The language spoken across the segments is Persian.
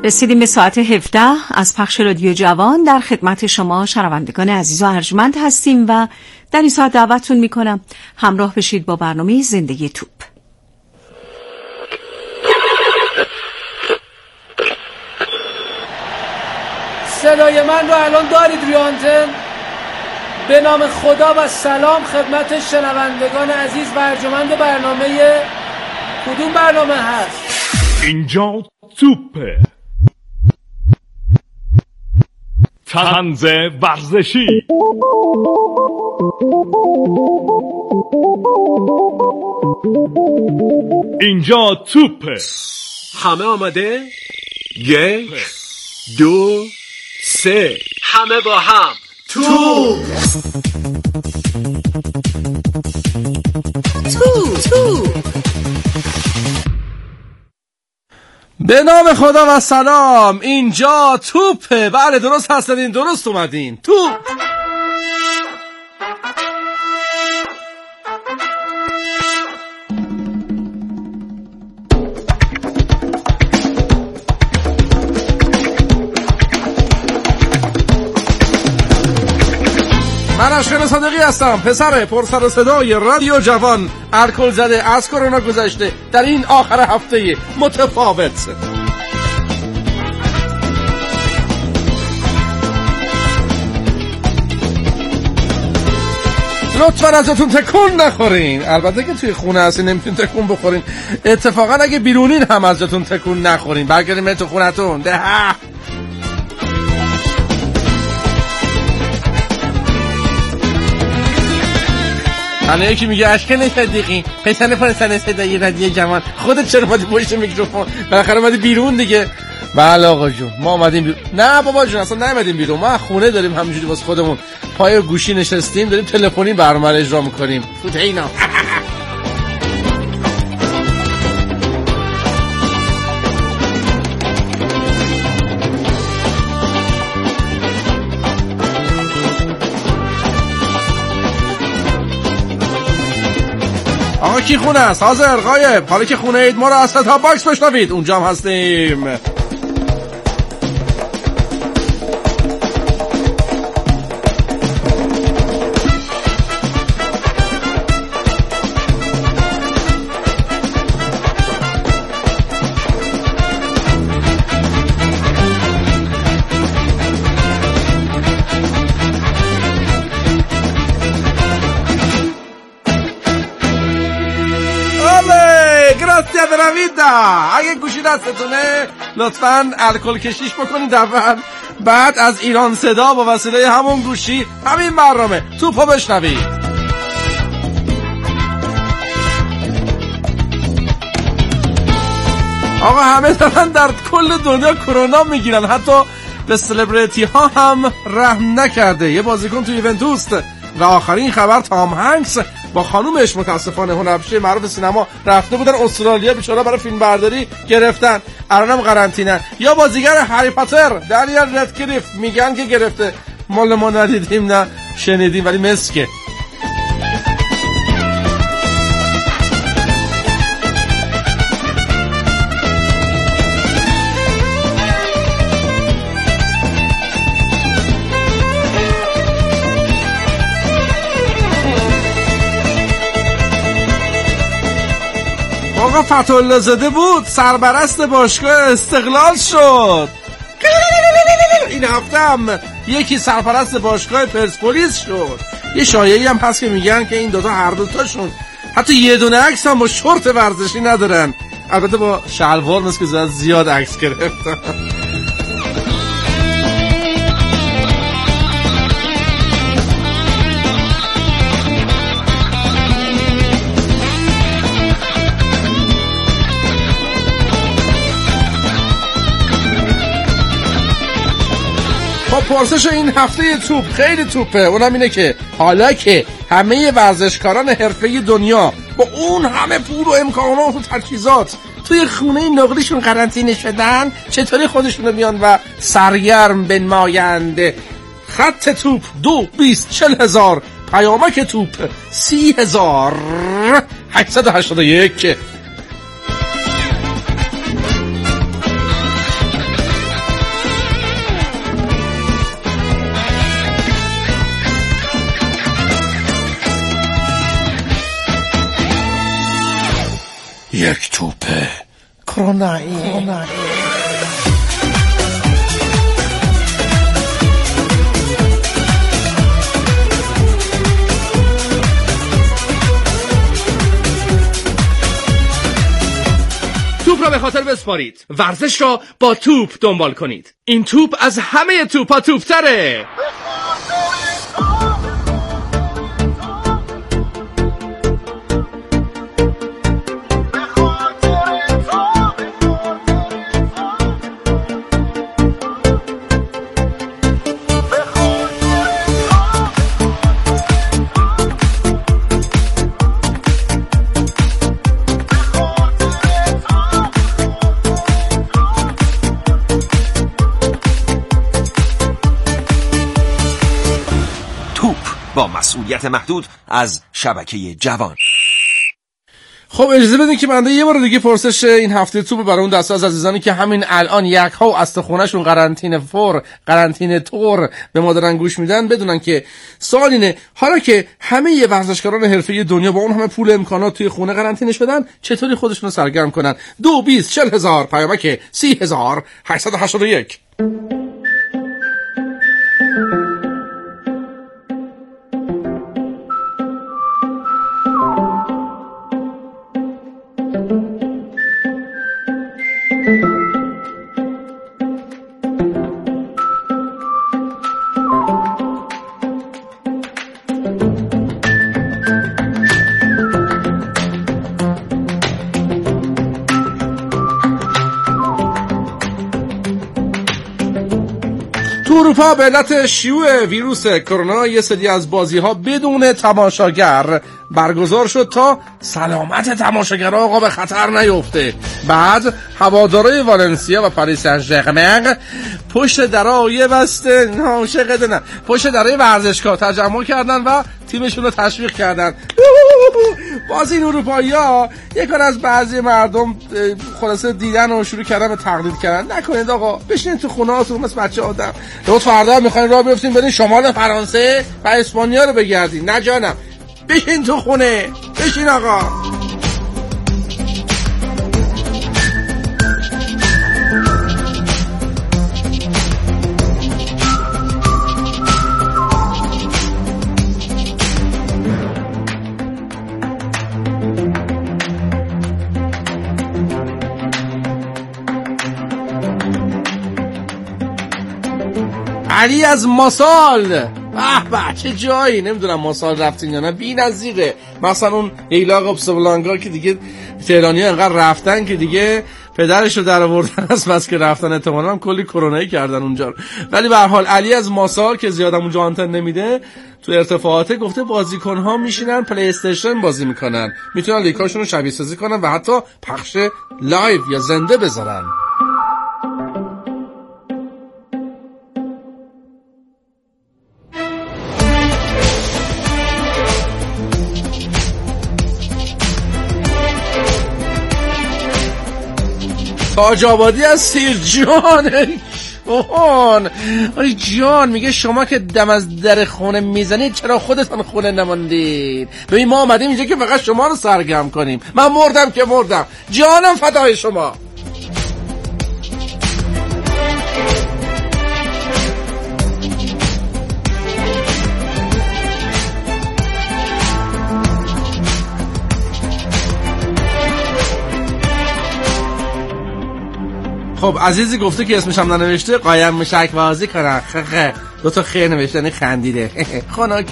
رسیدیم به ساعت 17 از پخش رادیو جوان. در خدمت شما شنوندگان عزیز و ارجمند هستیم و در این ساعت دعوتتون میکنم همراه بشید با برنامه زندگی توپ. صدای من رو الان دارید روی آنتن؟ به نام خدا و سلام خدمت شنوندگان عزیز و ارجمند برنامه. کدوم برنامه هست؟ اینجا توپه، طنز ورزشی. اینجا توپه. همه آماده؟ 1 2 3 همه با هم توپ. به نام خدا و سلام، اینجا توپه. بله درست هستین، درست اومدین. توپ. من اشکان صادقی هستم، پسر پرسر و صدای رادیو جوان، الکل زده، از کرونا گذشته در این آخر هفته متفاوت. لطفا ازتون تکون نخورین. البته که توی خونه هستین نمیتونین تکون بخورین، اتفاقا اگه بیرونین هم ازتون تکون نخورین. برگردیم تو خونتون. ده حالا یکی میگه اشکان صدیقی پسر پرسر صدای رادیو جوان، خودت چرا اومدی پشت میکروفون؟ بالاخره اومدی بیرون دیگه. بله آقا جون، ما اومدیم بیرون. نه بابا جون، اصلا نیومدیم بیرون، ما خونه داریم همینجوری واسه خودمون پای گوشی نشستیم، داریم تلفنی برنامه رو اجرا میکنیم. فوت اینا. آقا کی خونه است؟ حاضر غایب. حالا که خونه اید ما رو از ستاپ باکس بشنوید، اونجا هم هستیم. اگه گوشی دستتونه لطفاً الکل کشیش بکنید اول، بعد از ایران صدا با وسیله همون گوشی همین برنامه توپو بشنوید. آقا همه دارن در کل دنیا کرونا میگیرن، حتی به سلبریتی ها هم رحم نکرده. یه بازیکن توی یوونتوس و آخرین خبر تام هنگس با خانومش متاسفانه هنرپیشه معروف سینما رفته بودن استرالیا، بیچاره برای فیلم برداری گرفتن، الانم قرنطینه. یا بازیگر هری پاتر دنیل ردکلیف میگن که گرفته، مال ما ندیدیم نه شنیدیم ولی مسکه. آقا فتح‌الله زاده بود سرپرست باشگاه استقلال شد. این هفته هم یکی سرپرست باشگاه پرسپولیس شد. یه شایعی هم هست که میگن که این دوتا هر دوتاشون حتی یه دونه عکس هم با شورت ورزشی ندارن، البته با شلوار مثل که زیاد عکس گرفتن. پرسش این هفته توپ خیلی توپه، اونم اینه که حالا که همه ورزشکاران حرفه‌ای دنیا با اون همه پول و امکانات و تجهیزات توی خونه نقلیشون قرنطینه شدن، چطوری خودشونو میان و سرگرم بنمایند؟ خط توپ 2-20-40,000، پیامک توپ 30,881. یک توپ کرونایی. توپ را به خاطر بسپارید. ورزش را با توپ دنبال کنید. این توپ از همه توپا توپ‌تره. با مسئولیت محدود از شبکه جوان. خب اجازه بدین که بنده یه بار دیگه پرسش این هفته توپ برای اون دسته از عزیزانی که همین الان یک‌ها و استخونه‌شون قرنطینه طور به ما دارن گوش میدن بدونن که سوال اینه حالا که همه ورزشکاران حرفه‌ای دنیا با اون همه پول امکانات توی خونه قرنطینه شدن چطوری خودشون رو سرگرم کنن؟ 2-20-40,000 پیامک 30,881. اروپا به علت شیوع ویروس کرونا یه سری از بازی‌ها بدون تماشاگر برگزار شد تا سلامت تماشاگرها آقا به خطر نیفته. بعد هوادارهای والنسیا و پاریس سن ژرمن پشت درای پشت درای ورزشگاه تجمع کردن و تیمشون رو تشویق کردن. باز این اروپایی‌ها یک کار از بعضی مردم خلاصه دیدن و شروع کردن به تقلید کردن. نکنید آقا، بشینید تو خونه‌هاتون مثل بچه آدم. لطفاً فردا می‌خواید راه بیفتین برین شمال فرانسه و اسپانیا رو بگردین. نه جانم، بشین تو خونه، بشین آقا. علی از ماسال، به چه جایی، نمیدونم ماسال رفتین یا نه، بی‌نظیره. مثلا اون ایلاق اپسبلانگا که دیگه تهرانی‌ها انقدر رفتن که دیگه پدرشو در آوردن از بس که رفتن، احتمالاً هم کلی کرونایی کردن اونجا. ولی به هر حال علی از ماسال که زیاد اونجا آنتن نمیده تو ارتفاعات گفته بازیکن‌ها میشینن پلی استیشن بازی میکنن، میتونن لیکاشون رو شبیه سازی کنن و حتی پخش لایو یا زنده بذارن. تاج آبادی از سیر جان میگه شما که دم از در خونه میزنید چرا خودتان خونه نماندید؟ ببین ما آمدیم اینجا که فقط شما رو سرگرم کنیم. من مردم که مردم، جانم فدای شما. خب عزیزی گفته که اسمش هم ننوشته، قایم مشک بازی کنن. دو تا خیر نوشتنی خندیده. خنک.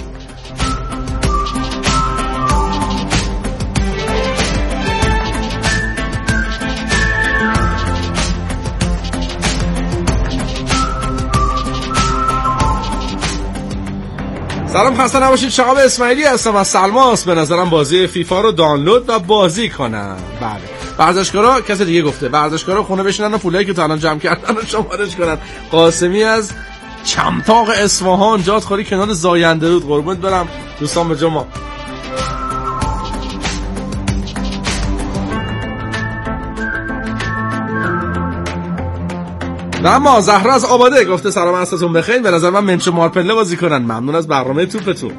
سلام، خسته نباشید. شهاب اسماعیلی هستم از سلماس. به نظرم بازی فیفا رو دانلود و بازی کنم. بله. ورزشکارا، کسی دیگه گفته ورزشکارا خونه بشینن و پولایی که تا الان جمع کردن رو شمارش کنن. قاسمی از چمتاق اصفهان، جات خوری کنار زاینده رود. قربونت برم دوستان به جمع. اما زهرا از آباده گفته سلام عصرتون بخیر، به نظر من منچو مارپله بازی کنن. ممنون از برنامه توپتون.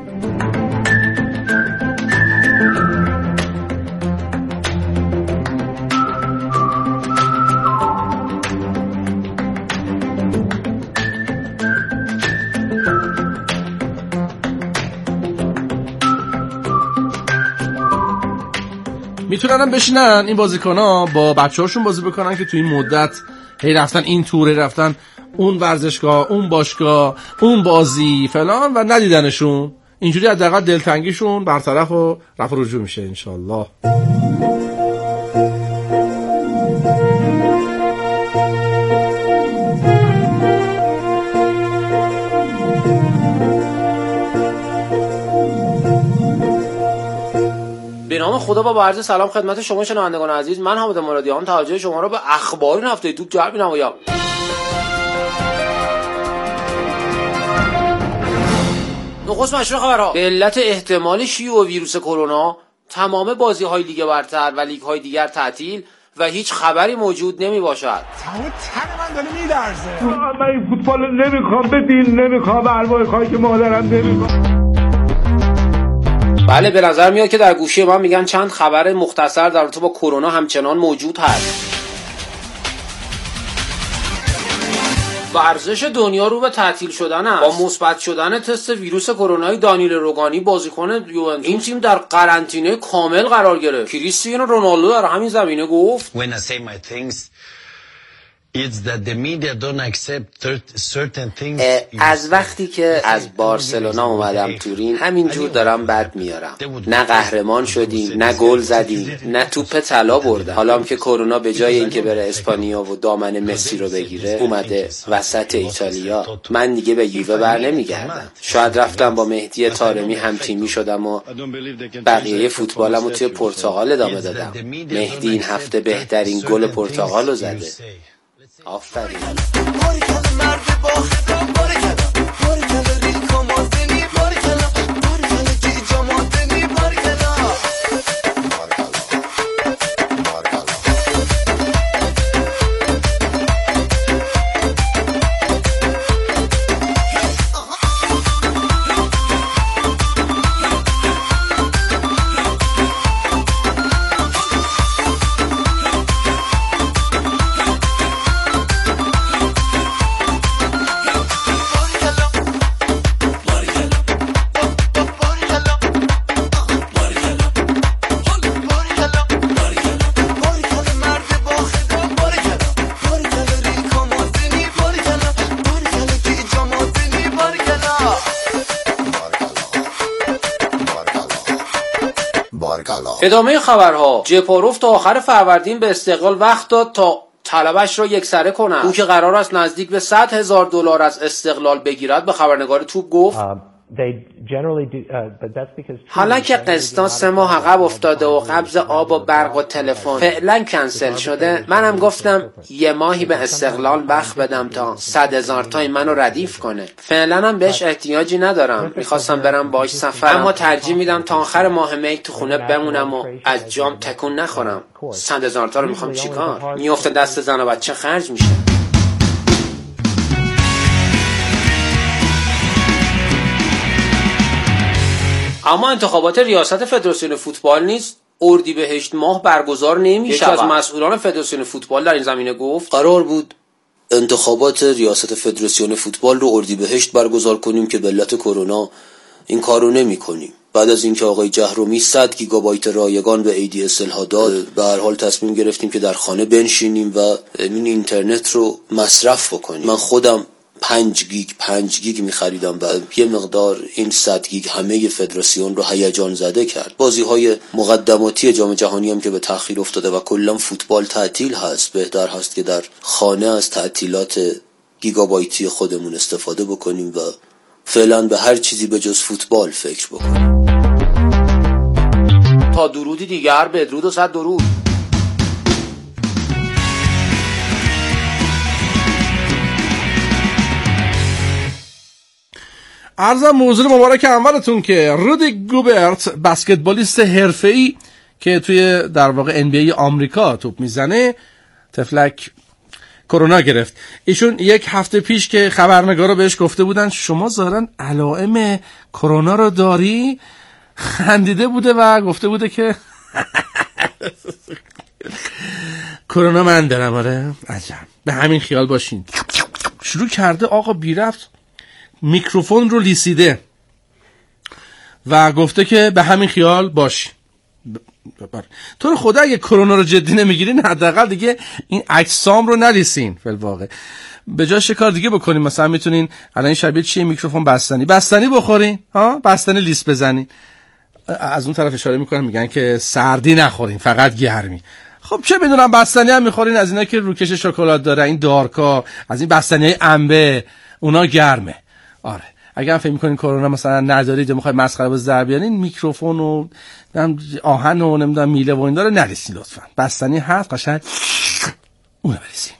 میتونن بشینن این بازیکن‌ها با بچه‌هاشون بازی بکنن که توی این مدت هی رفتن این توره، رفتن اون ورزشگاه، اون باشگاه، اون بازی فلان و ندیدنشون. اینجوری حداقل دلتنگیشون برطرف و رفع رجوع میشه انشالله. به نام خدا با عرض سلام خدمت شما شنوندگان عزیز، من حامد مرادیان توجه شما را به اخبار این هفته توپ جلب می‌نمایم. نخست مشروع خبرها. به علت احتمال شیوع ویروس کرونا تمام بازی‌های لیگ برتر و لیگ‌های دیگر تعطیل و هیچ خبری موجود نمی‌باشد. تمام تن من داره می‌لرزه. من این فوتبال نمیخوام، بدین نمیخوام، ارواح خواهی که مادرم نمیخوام. بله، به نظر میاد که در گوشی من میگن چند خبر مختصر در رابطه با کرونا همچنان موجود هست. ورزش دنیا رو به تعطیل شدن است. با مثبت شدن تست ویروس کرونای دانیل روگانی بازیکن یوونتوس، این تیم در قرنطینه کامل قرار گرفت. کریستیانو رونالدو در همین زمینه گفت از وقتی که از بارسلونا اومدم تورین همینجور دارم بد میارم. نه قهرمان شدیم، نه گل زدیم، نه توپ طلا بردم. حالا هم که کرونا به جای اینکه بره اسپانیا و دامن مسی رو بگیره اومده وسط ایتالیا، من دیگه به یووه بر نمیگردم. شاید رفتم با مهدی طارمی هم تیمی شدم و بقیه فوتبالمو توی پرتغال ادامه دادم. مهدی این هفته بهترین گل پرتغال رو زده. آفرین. ادامه خبرها. جپاروف تا آخر فروردین به استقلال وقت داد تا طلبش را یکسره کند. او که قرار است نزدیک به $100,000 از استقلال بگیرد به خبرنگار توپ گفت حالا که قسطا 3 ماه عقب افتاده و قبض آب و برق و تلفن فعلا کنسل شده، منم گفتم 1 ماهی به استقلال وقت بدم تا 100,000 تای منو ردیف کنه. فعلا هم بهش احتیاجی ندارم. میخواستم برم باهاش سفر، اما ترجیح میدم تا آخر ماه می تو خونه بمونم و از جام تکون نخورم. 100,000 تا رو میخوام چیکار؟ میفته دست زن و بچه خرج میشه. اما انتخابات ریاست فدراسیون فوتبال نیز اردیبهشت ماه برگزار نمی‌شود. یکی از مسئولان فدراسیون فوتبال در این زمینه گفت قرار بود انتخابات ریاست فدراسیون فوتبال رو اردیبهشت برگزار کنیم که به علت کرونا این کارو نمی‌کنیم. بعد از اینکه آقای جهرومی 100 گیگابایت رایگان به ADSL ها داد، به هر حال تصمیم گرفتیم که در خانه بنشینیم و این اینترنت رو مصرف بکنیم. من خودم 5 گیگ می‌خریدم و یه مقدار این 100 گیگ همه فدراسیون رو هیجان زده کرد. بازی‌های مقدماتی جام جهانی هم که به تأخیر افتاده و کلا فوتبال تعطیل هست، بهتر هست که در خانه از تعطیلات گیگابایتی خودمون استفاده بکنیم و فعلا به هر چیزی به جز فوتبال فکر بکنیم. تا درودی دیگر، بدرود و 100 درود. عرضم موضوع مبارک اولتون که رودی گوبرت، بسکتبالیست حرفه‌ای که توی در واقع NBA آمریکا توپ میزنه، تفلک کرونا گرفت. ایشون 1 هفته پیش که خبرنگارا بهش گفته بودن شما ظاهرا علائم کرونا رو داری، خندیده بوده و گفته بوده که کرونا من دارم. آره عجب، به همین خیال باشین. شروع کرده آقا بی رفت میکروفون رو لیسیده و گفته که به همین خیال باش. تو رو خدا اگه کرونا رو جدی نمیگیرین حداقل دیگه این اجسام رو نریسین. فی الواقع به جاش کار دیگه بکنین. مثلا میتونین الان این شبیه چیه میکروفون بستنی بخورین، ها بستنی لیس بزنین. از اون طرف اشاره میکنن میگن که سردی نخورین فقط گرمی. خب چه میدونم بستنی هم میخورین از اینا که روکش شکلات داره، این دارکا، از این بستنیای انبه، اونا گرمه. آره اگه هم فکر میکنین کرونا مثلا ندارید و میخواید مسخره باز در بیارین، میکروفون و آهن و نمیدونم میله و این داره نریسین لطفا. بستنی هست قشنگ اونو بریسین.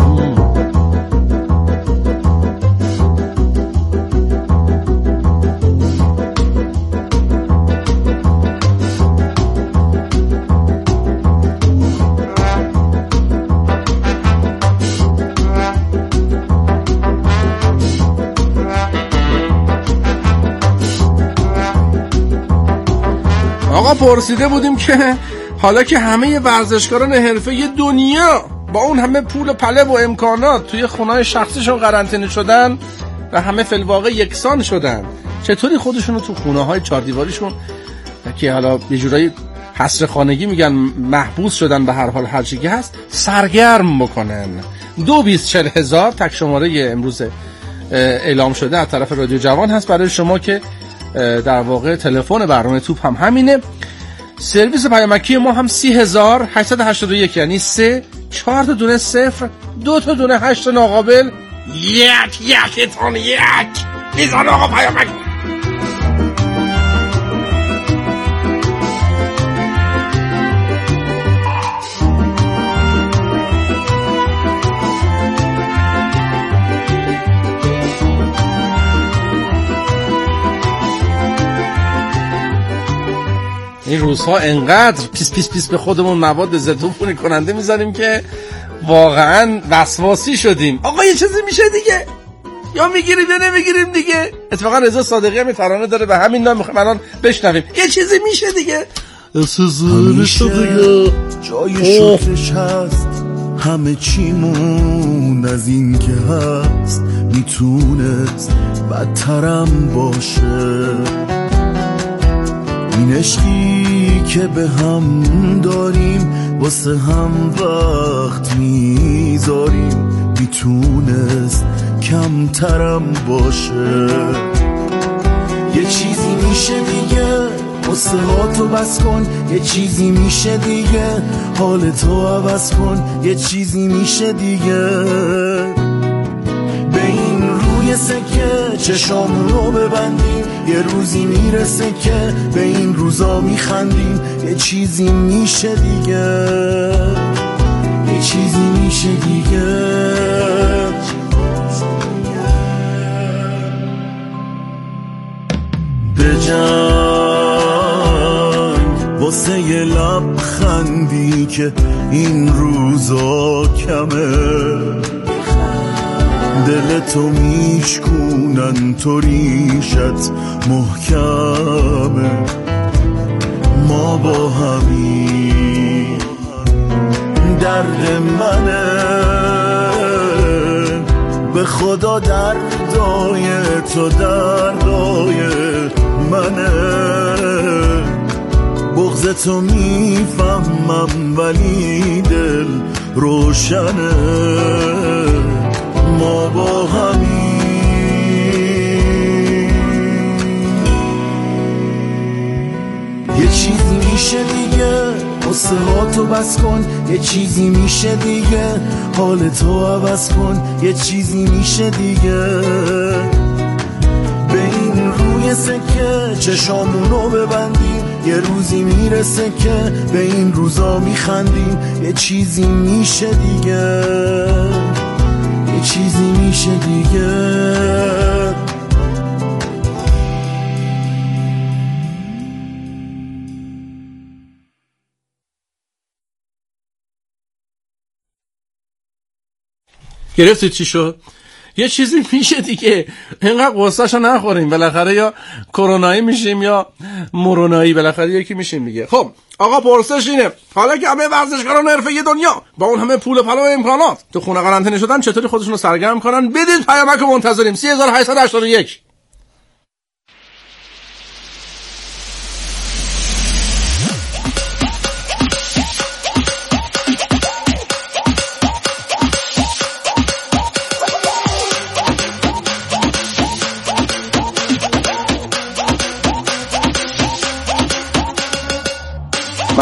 آقا پرسیده بودیم که حالا که همه ورزشکاران حرفه‌ای دنیا با اون همه پول و پله و امکانات توی خونه‌های شخصیشون قرنطینه شدن و همه فی الواقع یکسان شدن، چطوری خودشونو تو خونه‌های چهار دیواریشون که حالا یه جورایی حصر خانگی میگن محبوس شدن به هر حال هر چیزی هست سرگرم بکنن. 224000 تک شماره امروز اعلام شده از طرف رادیو جوان هست برای شما که در واقع تلفن برنامه توپ هم همینه. سرویس پیامکی ما هم 30881 یعنی 3 4 تا دونه 0 2 تا دونه 8 ناقابل یک تون یک میزان آقا پیامک. این روزها انقدر پیس به خودمون مواد ضد عفونی کننده میزنیم که واقعا وسواسی شدیم. آقا یه چیزی میشه دیگه، یا میگیریم یا نمیگیریم دیگه. اتفاقا رضا صادقی هم ترانه داره به همین نام میخوایم الان بشنویم. یه چیزی میشه دیگه. همیشه جای شکرش هست، همه چیمون از این که هست میتونست بدترم باشه. این عشقی که به هم داریم واسه هم وقت میذاریم میتونست کمترم باشه. یه چیزی میشه دیگه واسه ها تو بس کن، یه چیزی میشه دیگه حال تو عوض کن، یه چیزی میشه دیگه به این روی سکه چشامونو ببندیم، یه روزی میرسه که به این روزا میخندیم. یه چیزی میشه دیگه، یه چیزی میشه دیگه. به جنگ واسه یه لبخندی که این روزا کمه، دلتو میشکونن تو ریشت محکمه. ما با همین درد منه، به خدا دردای تو دردای منه. بغضتو میفهمم ولی دل روشنه. ما با همین یه چیزی میشه دیگه قصه ها تو بس کن، یه چیزی میشه دیگه حال تو عوض کن، یه چیزی میشه دیگه به این روی سکه چشامونو ببندیم، یه روزی میرسه که به این روزا میخندیم. یه چیزی میشه دیگه، یه چیزی میشه دیگه. گرفتید چی شد؟ یه چیزی میشه دیگه. اینقدر قصه‌شو نخوریم، بالاخره یا کرونایی میشیم یا مورونایی، بالاخره یکی میشیم دیگه. خب آقا پرسش اینه، حالا که همه ورزشکاران حرفه‌ای دنیا با اون همه پول و پلا و امکانات تو خونه قرنطینه شدن، چطوری خودشون رو سرگرم کنن؟ بدید پیامک رو منتظریم. 3881.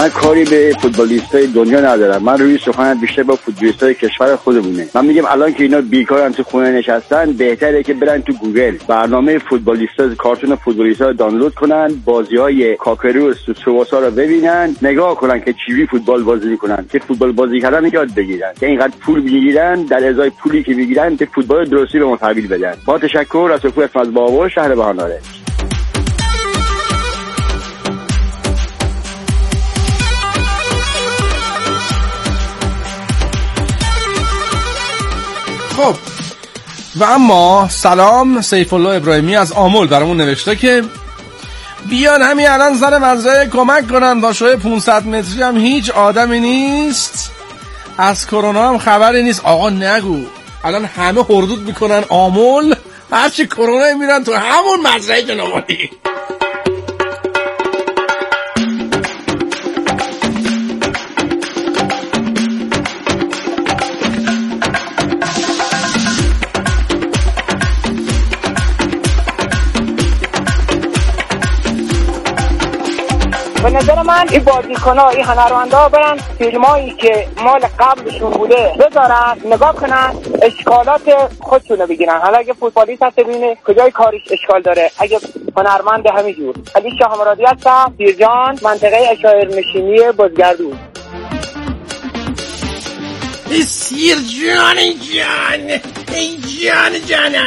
من کاری به فوتبالیستای دنیا ندارم، من روی سخنم بیشتر با فوتبالیستای کشور خودمونه. من میگم الان که اینا بیکارن تو خونه نشستن، بهتره که برن تو گوگل برنامه فوتبالیستا، کارتون فوتبالیستا رو دانلود کنن، بازی‌های کاکروس و سواسا رو ببینن، نگاه کنن که چجوری فوتبال بازی میکنن، که فوتبال بازی کردن یاد بگیرن، که اینقدر پول میگیرن در ازای پولی که میگیرن به فوتبال درستی به ما تحویل بدن. با تشکر از سکوی از بابا شهر بهاناره. خب و اما سلام، سیف الله ابراهیمی از آمل برامون نوشته که بیان همین الان زن مزرعه کمک کنن، با شوی 500 متری هم هیچ آدمی نیست، از کرونا هم خبری نیست. آقا نگو، الان همه هردود میکنن آمل، هرچی کرونا میرن تو همون مزرعه جنوبی. به نظر من این بازیکن‌ها، این هنرمندها برن فیلمایی که مال قبلشون بوده بذارن، نگاه کنن، اشکالات خودشونو بگیرن. حالا اگه فوتبالیست هست ببینه کجای کارش اشکال داره، اگه هنرمند همینجور. علی شاه مرادی هستم، دیرجان، منطقه اشاعرنشینی بازگردون. سیرجان جان، ای جان جانم.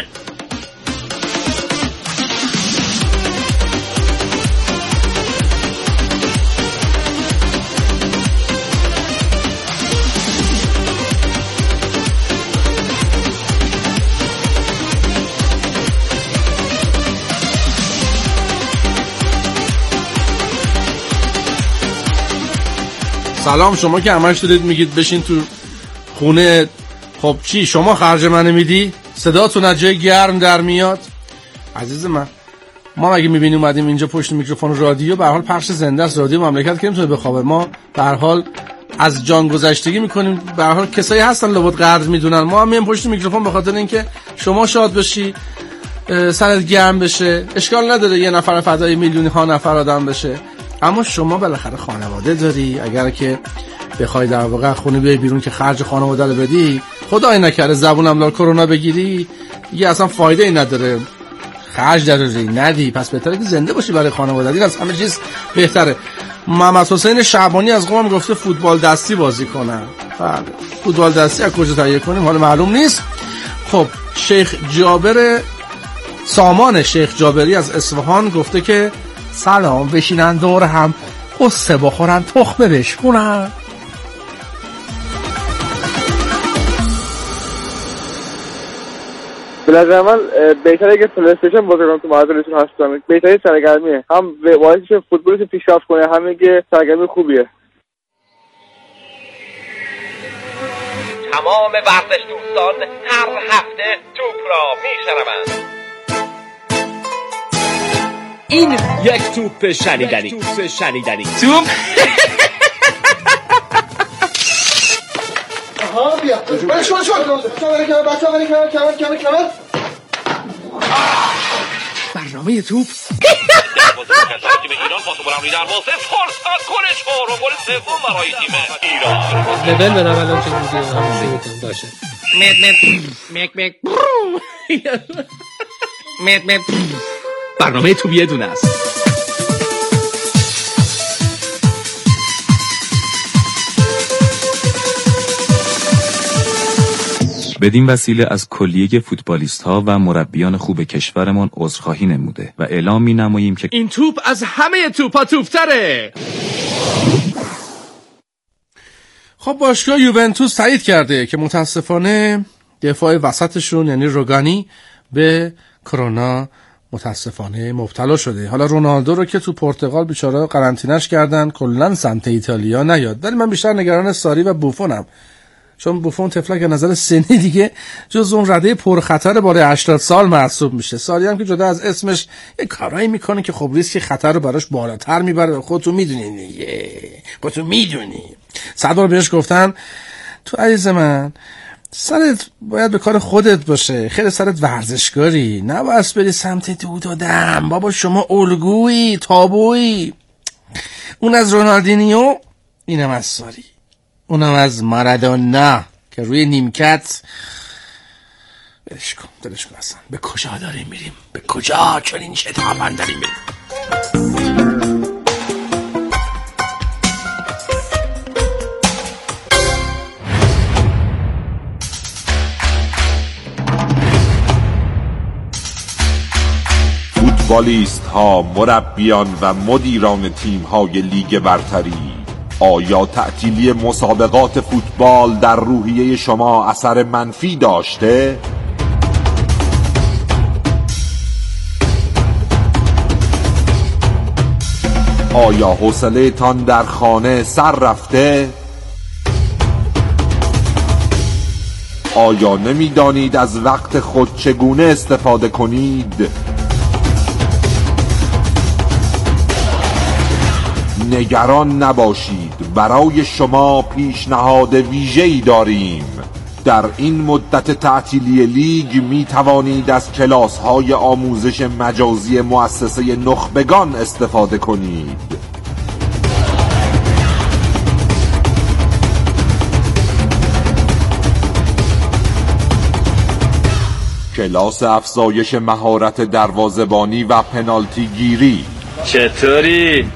سلام، شما که همش دارید میگید بشین تو خونه، خب چی شما خرج منو میدی؟ صداتون از جای گرم در میاد. عزیز من، ما اگه میبینیم اومدیم اینجا پشت میکروفون رادیو، به هر حال پخش زنده است، رادیو مملکت که نمیتونه بخوابه. ما به هر حال از جان گذشتگی میکنیم، به هر حال کسایی هستن لابد قرض میدونن، ما هم میایم پشت میکروفون به خاطر اینکه شما شاد بشی، سرت گرم بشه. اشکال نداره یه نفر فدای میلیونی ها نفر آدم بشه، اما شما بالاخره خانواده داری. اگر که بخوای در واقع خونه بیای بیرون که خرج خانواده رو بدی، خدای نکرده زبونم لال کرونا بگیری، دیگه اصلا فایده ای نداره، خرج داری ندی. پس بهتره که زنده باشی برای خانواده، این از همه چیز بهتره. محمد حسین شعبانی از قم گفته فوتبال دستی بازی کنن. بله، فوتبال دستی از کجا تهیه کنیم حالا معلوم نیست. خب شیخ جابر سامان، شیخ جابری از اصفهان گفته که سلام، بشینن دور هم قصه بخورن، تخمه بشکنن. به نظر من بهتره که پلی استیشن بازی کنم تو مدرسه‌تون هستم، بهتره سرگرمیه، هم باعث میشه فوتبالش پیشرفت کنه، همین که سرگرمی خوبیه. تمام ورزش دوستان هر هفته توپ را میشنوند. این یک توپ شنیدنی. توپ شنیدنی. توپ آها بیا. شو. کمر. برنامه توپ. ایران پاس بلندی دروازه، فرصت گل چهارم، گل سوم برای تیم ایران. لول بدم الان چه جوری همون بگم باشه. مت برنامه توپ یه دونه است. بدین وسیله از کلیه فوتبالیست‌ها و مربیان خوب کشورمان عذرخواهی نموده و اعلام می‌نماییم که این توپ از همه توپا توپ‌تره. خب باشگاه یوونتوس تایید کرده که متاسفانه دفاع وسطشون یعنی روگانی به کرونا متاسفانه مبتلا شده. حالا رونالدو رو که تو پرتغال بیچاره قرنطینه‌اش کردن، کلاً سمت ایتالیا نیاد. ولی من بیشتر نگران ساری و بوفونم، چون بوفون طفلک از نظر سنی دیگه جز اون رده پرخطر بالای 80 سال محسوب میشه. ساری هم که جدا از اسمش یه کارایی میکنه که خب ریسک خطر رو براش بالاتر میبره. خودتون میدونین دیگه، خودتون میدونی. 100 بار بهش گفتن تو عزیز من سرت باید به کار خودت باشه، خیلی سرت ورزشکاری، نباید بری سمت دود و دم. بابا شما الگویی، تابویی. اون از رونالدینیو اینم از ساری، اونم از مارادونا که روی نیمکت. دلش کن اصلا. به کجا داریم میریم؟ به کجا چنین شتابان داریم میریم؟ فوتبالیست ها، مربیان و مدیران تیم های لیگ برتری، آیا تعطیلی مسابقات فوتبال در روحیه شما اثر منفی داشته؟ آیا حوصله تان در خانه سر رفته؟ آیا نمیدانید از وقت خود چگونه استفاده کنید؟ نگران نباشید، برای شما پیشنهاد ویژه‌ای داریم. در این مدت تعطیلی لیگ می توانید از کلاس‌های آموزش مجازی مؤسسه نخبگان استفاده کنید. کلاس افزایش مهارت دروازه‌بانی و پنالتی گیری. چطوری؟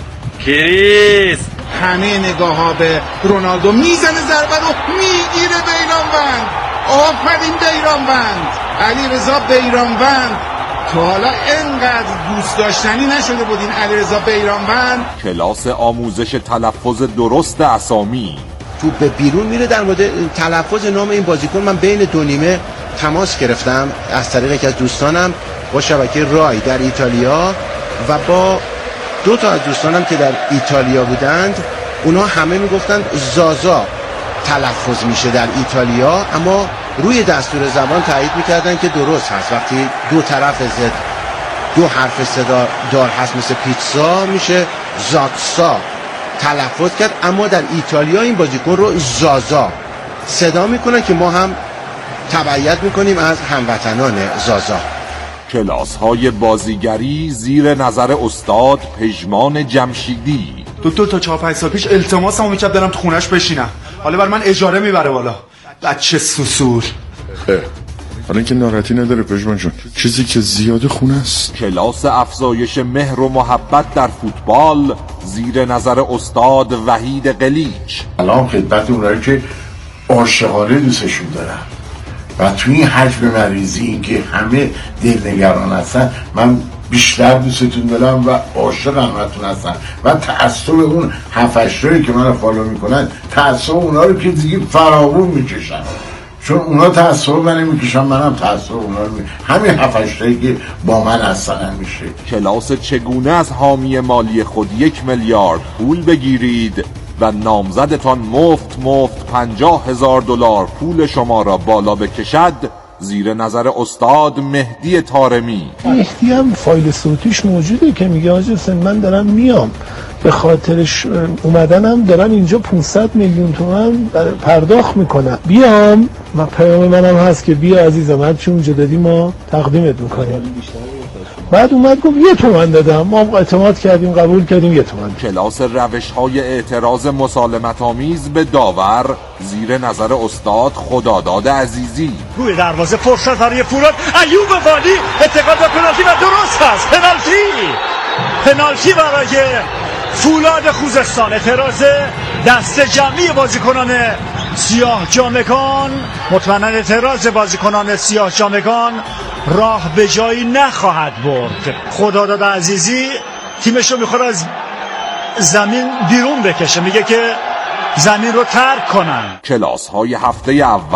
کریس؟ همه نگاه ها به رونالدو، میزنه ضربه رو میگیره بیرانوند. آفرین بیرانوند، علیرضا بیرانوند. تا حالا انقدر دوست داشتنی نشده بود این علیرضا بیرانوند. کلاس آموزش تلفظ درست اسامی. تو به بیرون میره. در مورد تلفظ نام این بازیکن من بین دو نیمه تماس گرفتم از طریق یکی از دوستانم با شبکه رای در ایتالیا و با دو تا از دوستانم که در ایتالیا بودند. اونا همه میگفتن زازا تلفظ میشه در ایتالیا، اما روی دستور زبان تایید میکردن که درست هست. وقتی دو طرف زد دو حرف صدا دار هست مثل پیتزا میشه زاتسا تلفظ کرد، اما در ایتالیا این بازیکن رو زازا صدا میکنن که ما هم تبعیت میکنیم از هموطنان زازا. کلاس های بازیگری زیر نظر استاد پژمان جمشیدی. دکتر تا 4-5 سال پیش التماسمو میکرد برم تو خونش بشینم، حالا بر من اجاره میبره بالا. بچه سوسول. حالا که ناراحتی نداره پژمان جون، چیزی که زیاد خونه است. کلاس افزایش مهر و محبت در فوتبال زیر نظر استاد وحید قلیچ. الان خدمت اونایی که عاشقانه دوستشون دارم و توی این حجم مریضی این که همه دلنگران هستن، من بیشتر دوستتون دارم و عاشق همتون هستم و تعصب اون 7-8 تایی که من فالو میکنن، تعصب اونا رو که دیگه فراوون میکشن، چون اونا تعصب من میکشن، منم تعصب اونا رو همین 7-8 تایی که با من هستن میشه. کلاس چگونه از حامی مالی خود 1 میلیارد پول بگیرید و نامزدتان مفت $50,000 پول شما را بالا بکشد زیر نظر استاد مهدی طارمی. مهدی هم فایل صوتیش موجوده که میگه حاج حسین من دارم میام، به خاطرش اومدنم دارم اینجا 500 میلیون تومان پرداخت میکنم، بیام و پیام منم هست که بیا عزیزم هر چی اونجا دادی ما تقدیمت میکنیم. بعد اومد گفت 1 تومن دادم، ما اعتماد کردیم قبول کردیم 1 تومن. کلاس روش‌های اعتراض مسالمت آمیز به داور زیر نظر استاد خداداد عزیزی. روی دروازه فرصت برای فولاد، ایوب والی انتقال به پنالتی و درست است. پنالتی برای فولاد خوزستان. اعتراض دست جمعی بازیکنان سیاه جامگان. مطمئنا اعتراض بازیکنان سیاه جامگان راه به جایی نخواهد برد. خداداد عزیزی تیمش رو میخواد از زمین بیرون بکشه، میگه که زمین رو ترک کنن. کلاس های هفته اول